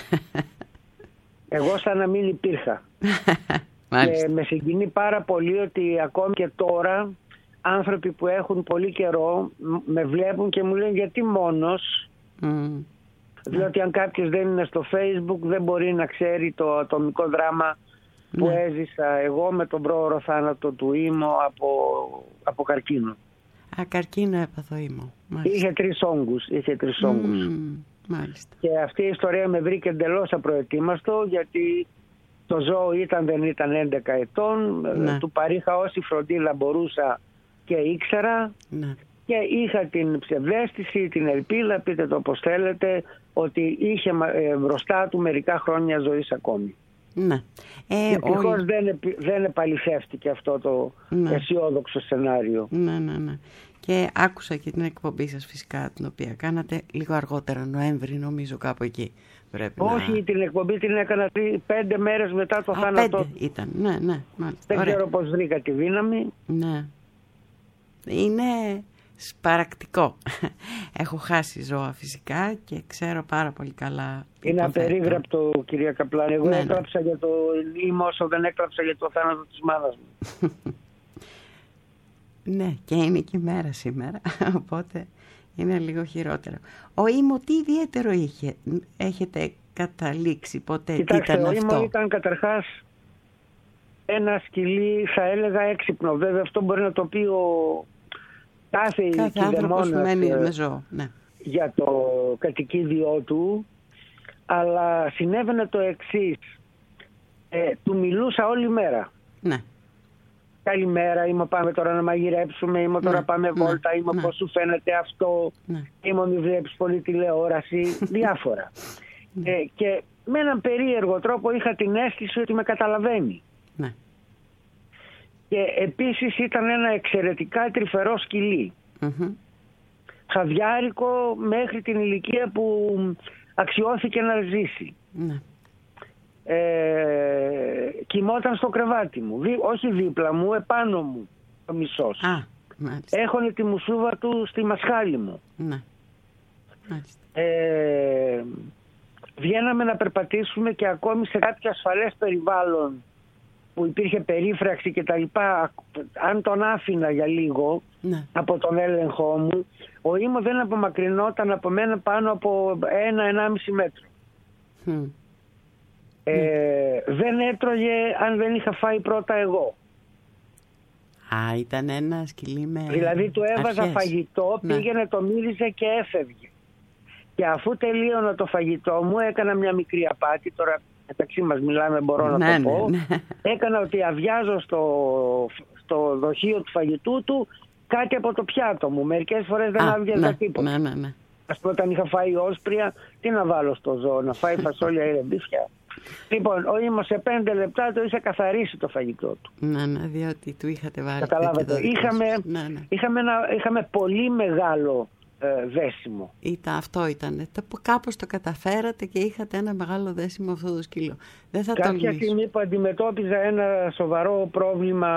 Speaker 8: Εγώ σαν να μην υπήρχα. Και με συγκινεί πάρα πολύ ότι ακόμη και τώρα άνθρωποι που έχουν πολύ καιρό με βλέπουν και μου λένε «Γιατί μόνος?» mm. Διότι αν κάποιος δεν είναι στο Facebook δεν μπορεί να ξέρει το ατομικό δράμα που mm. έζησα εγώ με τον πρόωρο θάνατο του Ήμο από, από καρκίνο.
Speaker 2: Α, καρκίνο έπαθο Ήμο.
Speaker 8: Είχε τρεις όγκους. Είχε τρεις όγκους.
Speaker 2: Mm, μάλιστα.
Speaker 8: Και αυτή η ιστορία με βρήκε εντελώς απροετοίμαστο, γιατί το ζώο ήταν, δεν ήταν έντεκα ετών. Ναι. Του παρήχα όση φροντίδα μπορούσα και ήξερα. Ναι. Και είχα την ψευδαίσθηση, την ελπίδα, πείτε το όπως θέλετε, ότι είχε μπροστά του μερικά χρόνια ζωής ακόμη.
Speaker 2: Ναι. Ε,
Speaker 8: Ευτυχώς
Speaker 2: ο...
Speaker 8: δεν, δεν επαληθεύτηκε αυτό το ναι. αισιόδοξο σενάριο.
Speaker 2: Ναι, ναι, ναι. Και άκουσα και την εκπομπή σας φυσικά, την οποία κάνατε λίγο αργότερα, Νοέμβρη νομίζω, κάπου εκεί. Πρέπει
Speaker 8: Όχι, να... την εκπομπή την έκανα πέντε μέρες μετά το
Speaker 2: Α,
Speaker 8: θάνατο.
Speaker 2: Πέντε ήταν, ναι, ναι. Μάλιστα.
Speaker 8: Δεν
Speaker 2: Ωραία.
Speaker 8: ξέρω πώς βρήκα τη δύναμη.
Speaker 2: Ναι. Είναι σπαρακτικό. Έχω χάσει ζώα φυσικά και ξέρω πάρα πολύ καλά.
Speaker 8: Είναι απερίγραπτο, κυρία Καπλάνη. Εγώ ναι, έγραψα ναι. για το Ήμο όσο δεν έγραψα για το θάνατο της μάνας μου.
Speaker 2: Ναι, και είναι και η μέρα σήμερα, οπότε είναι λίγο χειρότερο. Ο Ήμο τι ιδιαίτερο είχε, έχετε καταλήξει ποτέ?
Speaker 8: Κοιτάξτε,
Speaker 2: τι ήταν
Speaker 8: ο
Speaker 2: αυτό?
Speaker 8: Ήμο ήταν καταρχάς ένα σκυλί, θα έλεγα έξυπνο. Βέβαια αυτό μπορεί να το πει ο κάθε,
Speaker 2: κάθε άνθρωπος που μένει με ζώο, ναι, για
Speaker 8: το κατοικίδιό του, αλλά συνέβαινε το εξής. Ε, του μιλούσα όλη μέρα.
Speaker 2: Ναι.
Speaker 8: Καλημέρα, είμαι, πάμε τώρα να μαγειρέψουμε, είμαι τώρα ναι, πάμε βόλτα, ναι, είμαι, ναι, πώς σου φαίνεται αυτό, ναι, είμαι, μη βλέπεις πολύ τηλεόραση, διάφορα. Ναι. Ε, και με έναν περίεργο τρόπο είχα την αίσθηση ότι με καταλαβαίνει. Ναι. Και επίσης ήταν ένα εξαιρετικά τρυφερό σκυλί. Mm-hmm. Χαβιάρικο μέχρι την ηλικία που αξιώθηκε να ζήσει. Ναι. Ε, κοιμόταν στο κρεβάτι μου, Δι, όχι δίπλα μου, επάνω μου ο μισός. Α, έχωνε τη μουσούβα του στη μασχάλη μου. Ναι. Ε, βγαίναμε να περπατήσουμε και ακόμη σε κάποιο ασφαλές περιβάλλον που υπήρχε περίφραξη και τα λοιπά, αν τον άφηνα για λίγο, ναι, από τον έλεγχό μου, ο Ήμο δεν απομακρυνόταν από μένα πάνω από ένα ενάμιση μέτρο. Mm. Ε, mm. Δεν έτρωγε αν δεν είχα φάει πρώτα εγώ.
Speaker 2: Α, ήταν ένα σκυλί με
Speaker 8: Δηλαδή του έβαζα αρχές. Φαγητό, πήγαινε, ναι, το μύριζε και έφευγε. Και αφού τελείωνα το φαγητό μου, έκανα μια μικρή απάτη, τώρα μεταξύ μας μιλάμε, μπορώ να, ναι, το πω, ναι, ναι. Έκανα ότι αδειάζω στο, στο δοχείο του φαγητού του κάτι από το πιάτο μου. Μερικές φορές δεν άδειαζα, ναι, τίποτα. Ναι, ναι, ναι. Ας πούμε, όταν είχα φάει όσπρια, τι να βάλω στο ζώο, να φάει φασόλια ή ρεμπίφια? Λοιπόν, ο Ήμος σε πέντε λεπτά το είχε καθαρίσει το φαγητό του.
Speaker 2: Ναι, ναι, διότι του είχατε βάλει.
Speaker 8: Καταλάβατε. Είχαμε, ναι, ναι. Είχαμε, ένα, είχαμε πολύ μεγάλο ε, δέσιμο.
Speaker 2: Ήταν, αυτό ήταν. Κάπως το καταφέρατε και είχατε ένα μεγάλο δέσιμο αυτό το σκύλο. Δεν θα
Speaker 8: Κάποια τολμήσω. Στιγμή που αντιμετώπιζα ένα σοβαρό πρόβλημα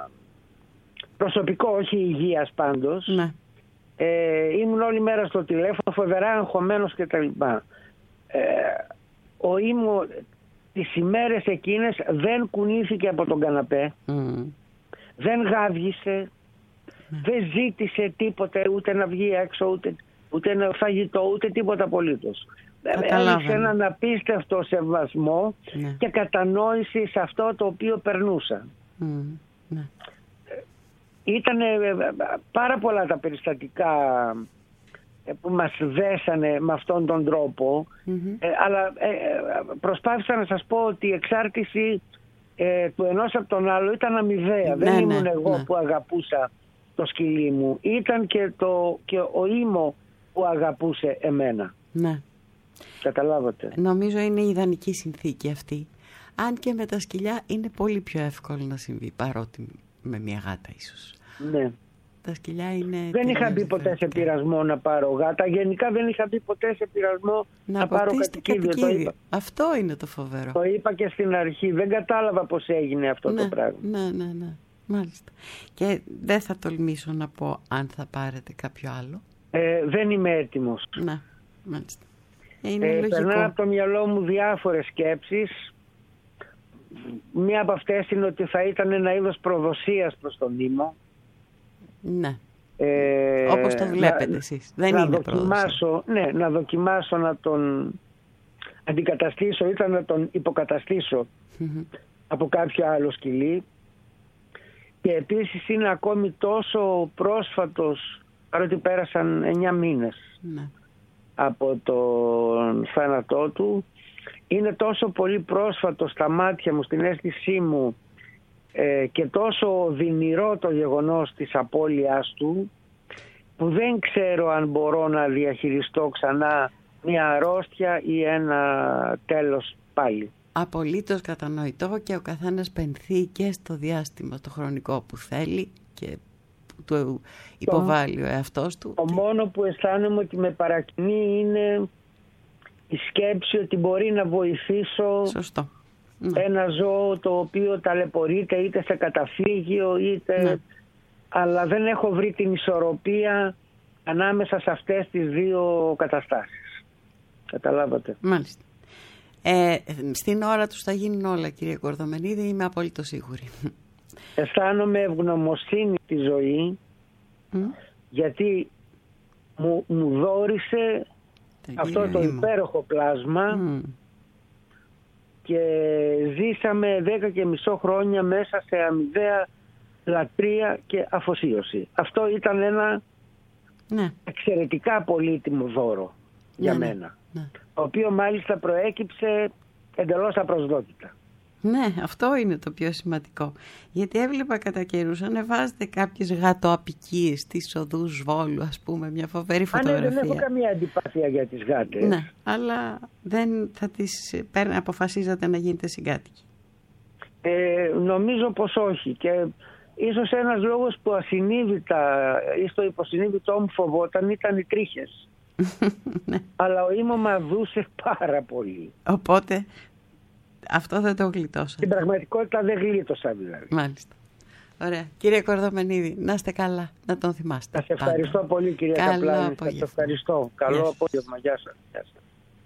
Speaker 8: προσωπικό, όχι υγείας πάντως. Ναι. Ε, ήμουν όλη μέρα στο τηλέφωνο, φοβερά αγχωμένος κτλ. Ε, ο Ήμο τις ημέρες εκείνες δεν κουνήθηκε από τον καναπέ, mm. δεν γάβγισε, mm. δεν ζήτησε τίποτε, ούτε να βγει έξω, ούτε, ούτε να φαγητό, ούτε τίποτα απολύτως. Έλειξε έναν απίστευτο σεβασμό, mm. και κατανόηση σε αυτό το οποίο περνούσα. Mm. Mm. Ήταν πάρα πολλά τα περιστατικά που μας δέσανε με αυτόν τον τρόπο, mm-hmm. ε, αλλά ε, προσπάθησα να σας πω ότι η εξάρτηση ε, του ενός από τον άλλο ήταν αμοιβαία. Ναι, δεν ήμουν ναι, εγώ ναι. που αγαπούσα το σκυλί μου, ήταν και, το, και ο Ήμο που αγαπούσε εμένα. Ναι. Καταλάβατε.
Speaker 2: Νομίζω είναι η ιδανική συνθήκη αυτή. Αν και με τα σκυλιά είναι πολύ πιο εύκολο να συμβεί παρότι με μια γάτα ίσως.
Speaker 8: Ναι.
Speaker 2: Τα σκυλιά είναι...
Speaker 8: Δεν είχα μπει ποτέ σε πειρασμό να πάρω γάτα. Γενικά δεν είχα μπει ποτέ σε πειρασμό να, να πάρω κατοικίδιο.
Speaker 2: κατοικίδιο. Αυτό είναι το φοβερό.
Speaker 8: Το είπα και στην αρχή. Δεν κατάλαβα πώς έγινε αυτό, ναι, το πράγμα.
Speaker 2: Ναι, ναι, ναι. Μάλιστα. Και δεν θα τολμήσω να πω αν θα πάρετε κάποιο άλλο.
Speaker 8: Ε, δεν είμαι έτοιμος.
Speaker 2: Ναι, μάλιστα. Είναι
Speaker 8: ε,
Speaker 2: λογικό.
Speaker 8: Περνάνε από το μυαλό μου διάφορες σκέψεις. Μία από αυτές είναι ότι θα ήταν ένα είδος προδοσίας προς τον Ήμο.
Speaker 2: Ναι. Ε, όπως το βλέπετε να, εσείς. Δεν
Speaker 8: να
Speaker 2: είναι
Speaker 8: δοκιμάσω, ναι, να δοκιμάσω να τον αντικαταστήσω ή να τον υποκαταστήσω mm-hmm. από κάποιο άλλο σκυλί. Και επίσης είναι ακόμη τόσο πρόσφατος, παρότι πέρασαν εννιά μήνες ναι. από τον θάνατό του, είναι τόσο πολύ πρόσφατο στα μάτια μου, στην αίσθησή μου, ε, και τόσο δυνηρό το γεγονός της απώλειάς του, που δεν ξέρω αν μπορώ να διαχειριστώ ξανά μια αρρώστια ή ένα τέλος πάλι.
Speaker 2: Απολύτως κατανοητό, και ο καθένας πενθεί και στο διάστημα το χρονικό που θέλει και που του υποβάλλει ο εαυτός του.
Speaker 8: Το μόνο που αισθάνομαι ότι με παρακινεί είναι η σκέψη ότι μπορεί να βοηθήσω
Speaker 2: Σωστό.
Speaker 8: ένα ζώο το οποίο ταλαιπωρείται είτε σε καταφύγιο είτε... Ναι. Αλλά δεν έχω βρει την ισορροπία ανάμεσα σε αυτές τις δύο καταστάσεις. Καταλάβατε.
Speaker 2: Μάλιστα. Ε, στην ώρα τους θα γίνουν όλα, κύριε Κορδομενίδη, είμαι απόλυτο σίγουρη.
Speaker 8: αισθάνομαι ευγνωμοσύνη στη ζωή mm. γιατί μου, μου δώρισε το αυτό το υπέροχο πλάσμα mm. και ζήσαμε δέκα και μισό χρόνια μέσα σε αμοιβαία λατρεία και αφοσίωση. Αυτό ήταν ένα ναι. εξαιρετικά πολύτιμο δώρο για ναι, μένα, ναι. το οποίο μάλιστα προέκυψε εντελώς απροσδόκητα.
Speaker 2: Ναι, αυτό είναι το πιο σημαντικό. Γιατί έβλεπα κατά καιρούς ανεβάζετε κάποιες γατοαπικίες στις οδούς Βόλου, ας πούμε, μια φοβερή φωτογραφία.
Speaker 8: Ναι, δεν έχω καμία αντιπάθεια για τις γάτες.
Speaker 2: Ναι, αλλά δεν θα τις αποφασίζατε να γίνετε συγκάτοικοι.
Speaker 8: Ε, νομίζω πως όχι. Και ίσως ένας λόγος που ασυνείδητα ή στο υποσυνείδητό μου φοβόταν ήταν οι τρίχες. Ναι. Αλλά ο ήμο μαδούσε πάρα πολύ.
Speaker 2: Οπότε αυτό δεν το γλιτώσα.
Speaker 8: Στην πραγματικότητα δεν γλίτωσα δηλαδή.
Speaker 2: Μάλιστα. Ωραία. Κύριε Κορδομενίδη, να είστε καλά, να τον θυμάστε.
Speaker 8: Σας ευχαριστώ πάντα. Πολύ κυρία Καπλάνη. Σας ευχαριστώ. Καλό απόγευμα. Γεια σας. Γεια σας.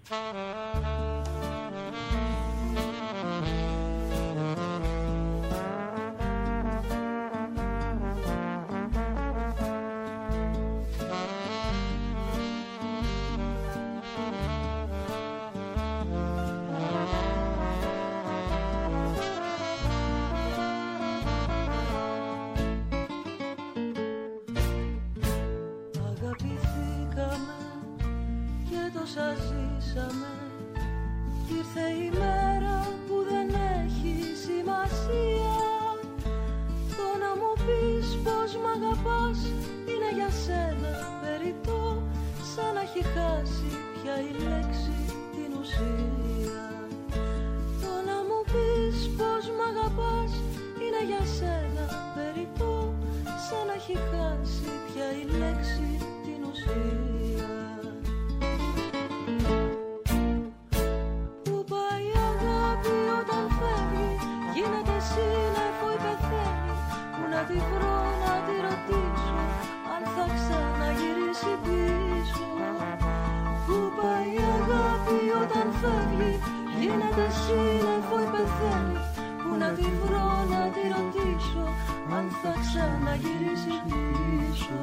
Speaker 7: Ζήσαμε, ήρθε η μέρα που δεν έχει σημασία. Το να μου πεις πως μ' αγαπάς είναι για σένα περιττό, σαν να έχει χάσει πια η λέξη την ουσία. Το να μου πεις πως μ' αγαπάς είναι για σένα περιττό, σαν να έχει χάσει πια η λέξη την ουσία. Τη βρω να τη ρωτήσω αν θα ξαναγυρίσει πίσω. Πού πάει η αγάπη όταν φεύγει, γίνεται σύννεφο ή πεθαίνει. Πού να τη βρω να τη ρωτήσω αν θα ξαναγυρίσει πίσω.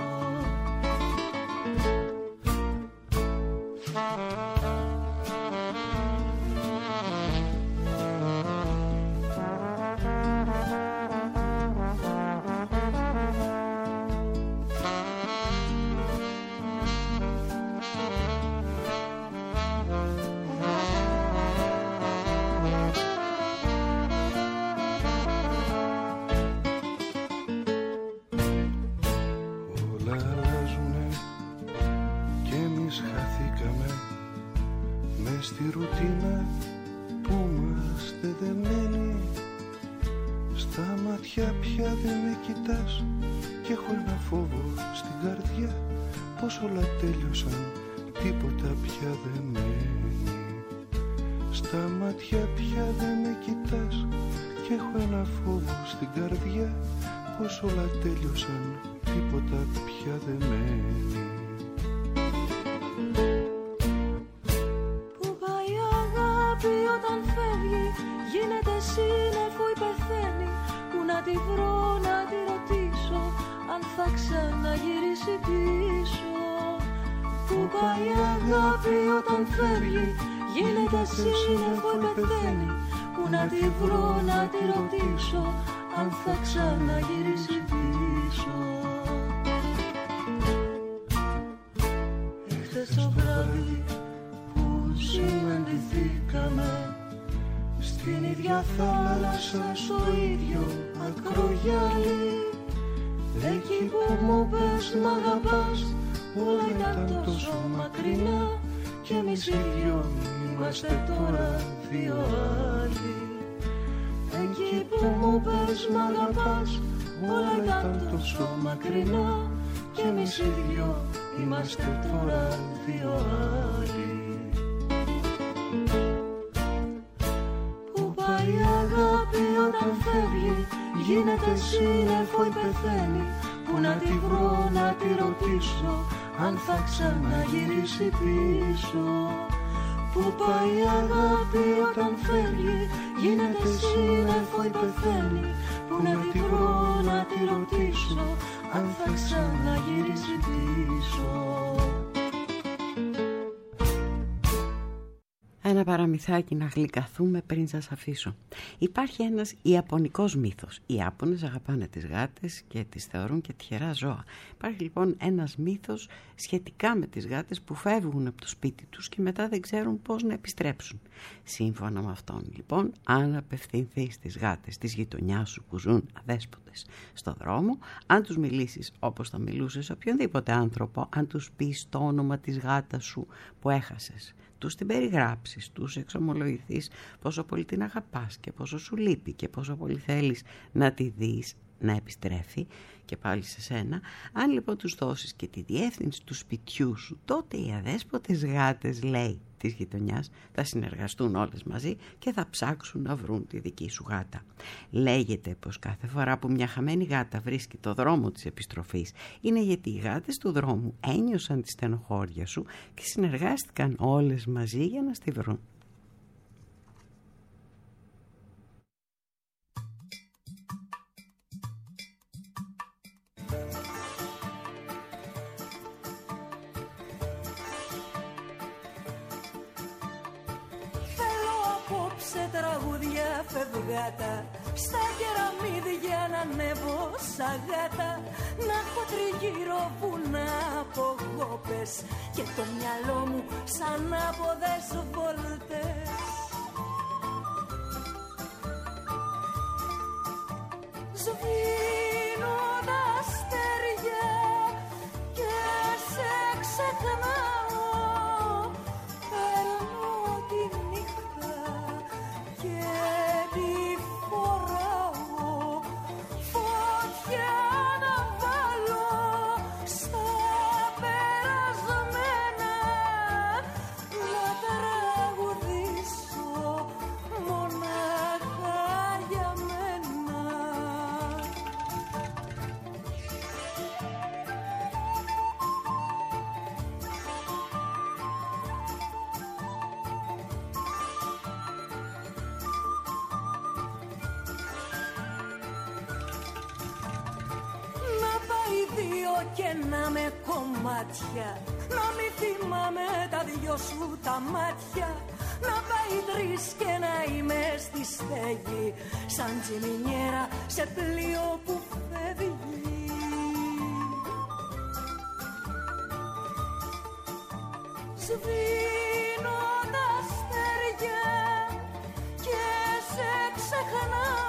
Speaker 3: Στη ρουτίνα που είμαστε δεμένοι, στα μάτια πια δεν με κοιτάς κι έχω ένα φόβο στην καρδιά πως όλα τέλειωσαν, τίποτα πια δεν μένει. Στα μάτια πια δεν με κοιτάς κι έχω ένα φόβο στην καρδιά πως όλα τέλειωσαν, τίποτα πια δεν μένει.
Speaker 7: Σύννεφο ή πεθαίνει, που να τη βρω να τη ρωτήσω αν θα ξαναγυρίσει πίσω. Πού πάει η αγάπη όταν φεύγει, γίνεται σύννεφο ή πεθαίνει, που να τη βρω να τη ρωτήσω αν θα ξαναγυρίσει πίσω. Εχθές το βράδυ που συναντηθήκαμε, στην ίδια θάλασσα, στο ίδιο ακρογιάλι, εκεί που μου πες μ' αγαπάς, όλα ήταν τόσο μακρινά και εμείς οι δυο είμαστε τώρα δύο άλλοι. Εκεί που μου πες μ' αγαπάς, όλα ήταν τόσο μακρινά και εμείς οι δυο είμαστε τώρα δύο άλλοι. Η αγάπη όταν φεύγει, γίνεται σύννεφο ή πεθαίνει, που να τη βρω να τη ρωτήσω αν θα ξαναγυρίσει πίσω. Πού πάει η αγάπη όταν φεύγει, γίνεται σύννεφο ή πεθαίνει, που να τη βρω αν θα ξαναγυρίσει πίσω.
Speaker 2: Ένα παραμυθάκι να γλυκαθούμε πριν σας αφήσω. Υπάρχει ένας ιαπωνικός μύθος. Οι Ιάπωνες αγαπάνε τις γάτες και τις θεωρούν και τυχερά ζώα. Υπάρχει λοιπόν ένας μύθος σχετικά με τις γάτες που φεύγουν από το σπίτι τους και μετά δεν ξέρουν πώς να επιστρέψουν. Σύμφωνα με αυτόν λοιπόν, αν απευθυνθείς στις γάτες της γειτονιάς σου που ζουν αδέσποτες στο δρόμο, αν τους μιλήσεις όπως θα μιλούσες οποιονδήποτε άνθρωπο, αν τους πεις το όνομα της γάτας σου που έχασες, τους την περιγράψεις, τους εξομολογηθείς πόσο πολύ την αγαπάς και πόσο σου λείπει και πόσο πολύ θέλεις να τη δεις να επιστρέφει και πάλι σε σένα. Αν λοιπόν τους δώσεις και τη διεύθυνση του σπιτιού σου, τότε οι αδέσποτες γάτες, λέει, της γειτονιάς θα συνεργαστούν όλες μαζί και θα ψάξουν να βρουν τη δική σου γάτα. Λέγεται πως κάθε φορά που μια χαμένη γάτα βρίσκει το δρόμο της επιστροφής είναι γιατί οι γάτες του δρόμου ένιωσαν τη στενοχώρια σου και συνεργάστηκαν όλες μαζί για να στη βρουν.
Speaker 7: Φευγάτα στα κεραμίδια να ανέβω σαν γάτα, να έχω τριγύρω βουνά από γόπες και το μυαλό μου σαν άποδες βόλτες. Σβήνω τα αστέρια και σε ξεχνάω, παίρνω τη νύχτα και και να με κομμάτια, να μην θυμάμαι τα δυο σου τα μάτια, να πάει τρεις και να είμαι στη στέγη σαν τσιμινιέρα σε πλοίο που φεύγει. Σβήνω τα αστέρια και σε ξεχνάω,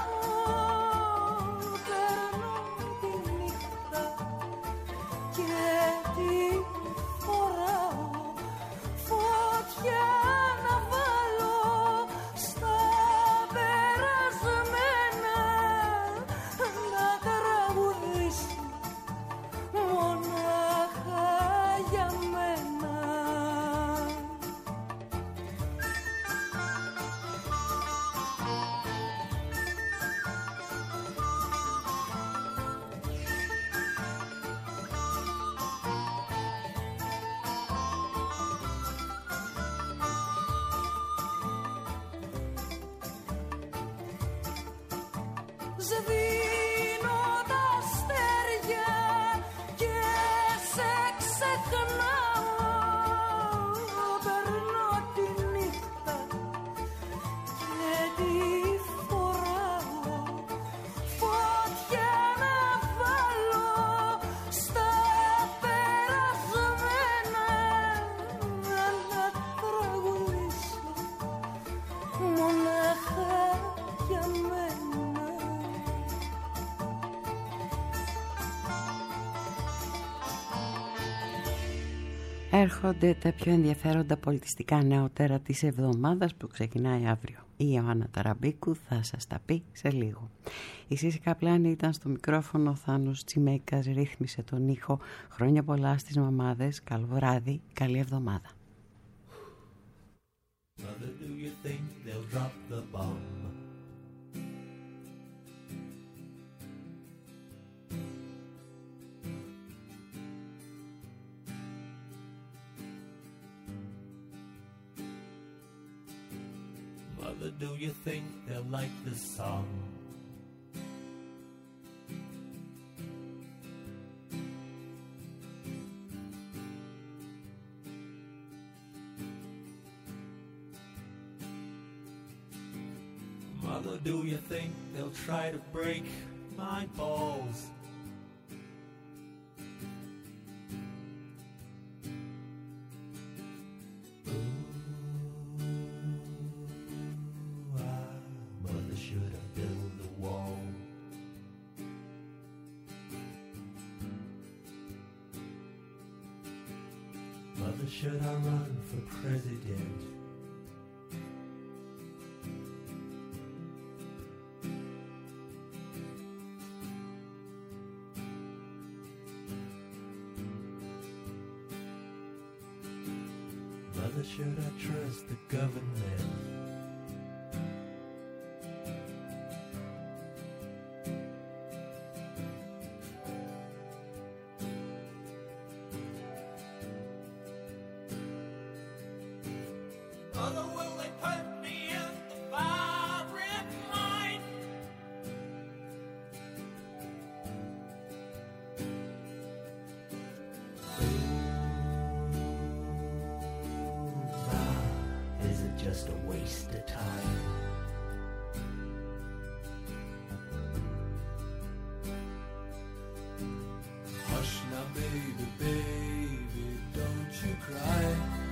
Speaker 7: σβήνω τα αστέρια και σε ξεχνάω, περνώ τη νύχτα και τη φοράω, φωτιά να βάλω στα περασμένα, να τραγουδήσω μονάχα για μένα.
Speaker 2: Έρχονται τα πιο ενδιαφέροντα πολιτιστικά νεότερα της εβδομάδας που ξεκινάει αύριο. Η Ιωάννα Ταραμπίκου θα σας τα πει σε λίγο. Η Σύση Καπλάνη ήταν στο μικρόφωνο, ο Θάνος Τσιμέικας ρύθμισε τον ήχο. Χρόνια πολλά στις μαμάδες, καλό βράδυ, καλή εβδομάδα.
Speaker 9: Mother, do you think they'll drop the bomb? Mother, do you think they'll like this song? Mother, do you think they'll try to break my balls? Should I run for president? Mother, should I trust the government? Just a waste of time. Hush now, baby, baby, don't you cry.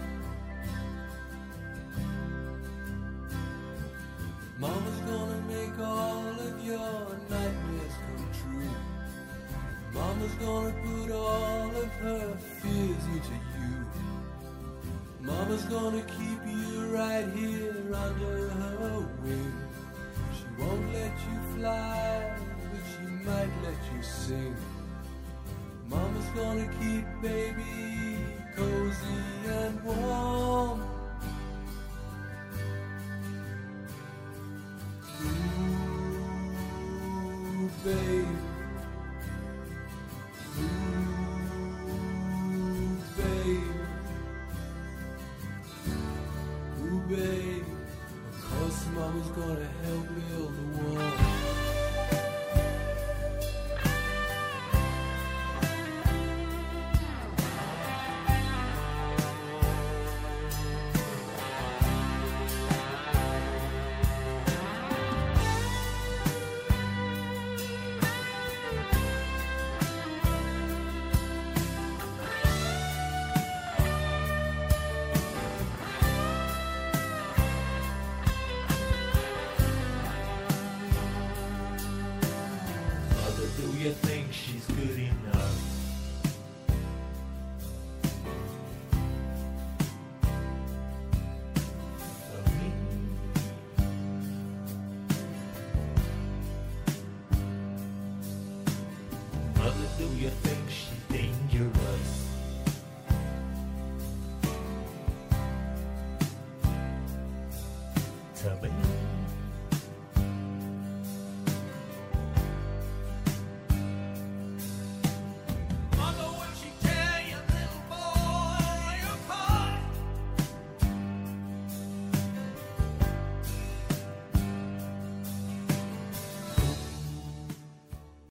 Speaker 9: Mama's gonna make all of your nightmares come true. Mama's gonna put all of her fears into you. Mama's gonna keep you right here under her wing. She won't let you fly, but she might let you sing. Mama's gonna keep baby cozy and warm. Ooh, babe. Babe, of course Mama's gonna help build the wall. You think she's good enough? For me? Mother, do you think she's dangerous?